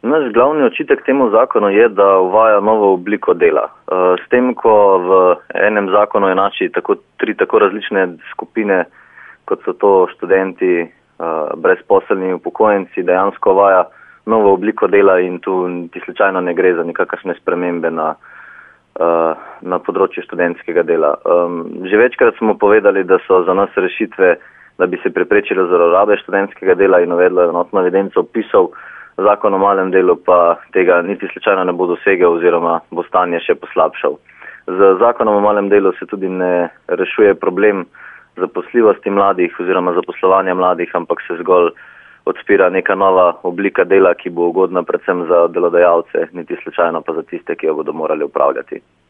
Naš glavni očitek temu zakonu je, da uvaja novo obliko dela. S tem, ko v enem zakonu enači tri tako različne skupine, kot so to študenti, brezposelni, upokojenci, dejansko uvaja novo obliko dela in tu niti slučajno ne gre za nikakršne spremembe na področju študentskega dela. Že večkrat smo povedali, da so za nas rešitve, da bi se preprečilo zlorabe študentskega dela in uvedlo enotno evidenco vpisov. Zakon o malem delu pa tega niti slučajno ne bo dosegel oziroma bo stanje še poslabšal. Z zakonom o malem delu se tudi ne rešuje problem zaposljivosti mladih oziroma zaposlovanja mladih, ampak se zgolj odpira neka nova oblika dela, ki bo ugodna predvsem za delodajalce, niti slučajno pa za tiste, ki jo bodo morali upravljati.